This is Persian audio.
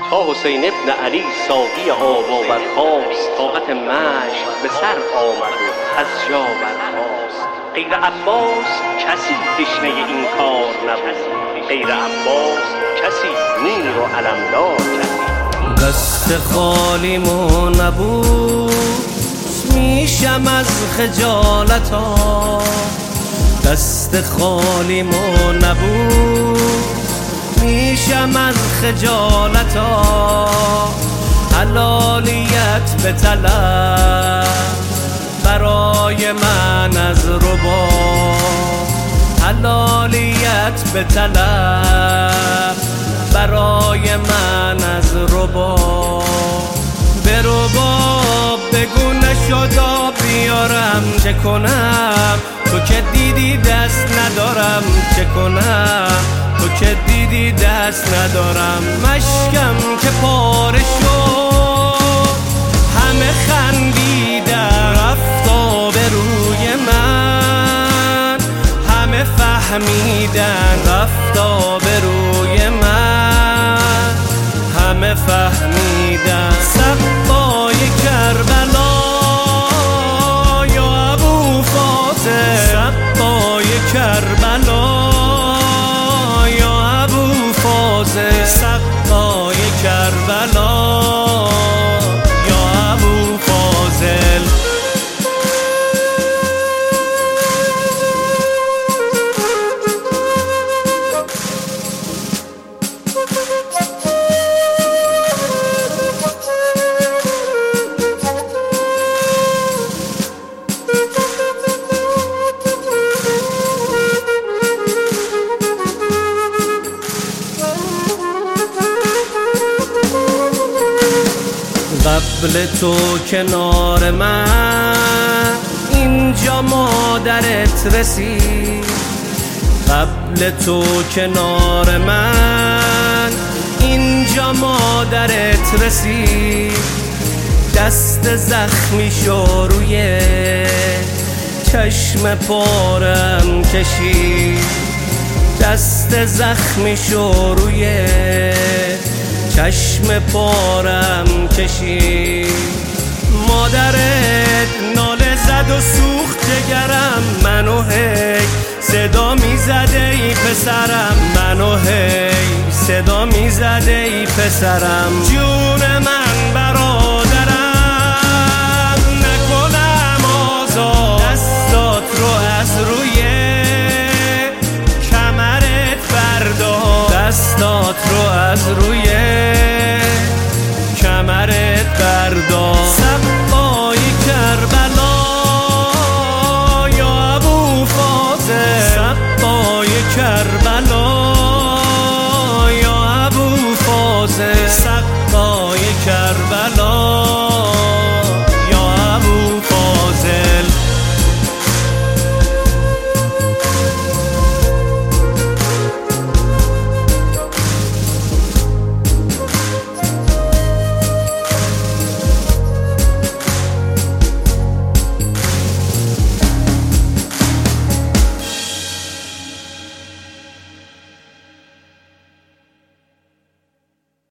تا حسین ابن علی ساقی آب برخاست، طاقت مشک به سر آمد و از جا برخاست. غیر عباس کسی تشنه این کار نبود، غیر عباس کسی نیر و علمدار کسی. دست خالیمو نبود میشم از خجالتا، دست خالیمو نبود میشم از خجالتا. حلالیت به طلب برای من از ربا، حلالیت به طلب برای من از ربا. به رباب بگو نشدا بیارم چه کنم، تو که دیدی دست ندارم چه کنم، تو که دیدی دست ندارم. مشکم که پاره شد همه خندیدن، رفتا به روی من همه فهمیدن، رفتا به روی من همه فهمیدن. صبای کربلا یا ابو فاضل، صبای کربلا یا ابو فاضل، صبای کربلا یا ابو فاضل. قبل تو کنار من اینجا مادرت رسید، قبل تو کنار من اینجا مادرت رسید. دست زخمی شو روی چشم پارم کشید، دست زخمی شو روی چشم پارم کشید. مادرت ناله زد و سوخت جگرم، منو هی صدا میزده ای پسرم، منو هی صدا میزده ای پسرم. جون من برادرم نکنم آزاد، دستات رو از روی کمرت بردار، دستات رو از روی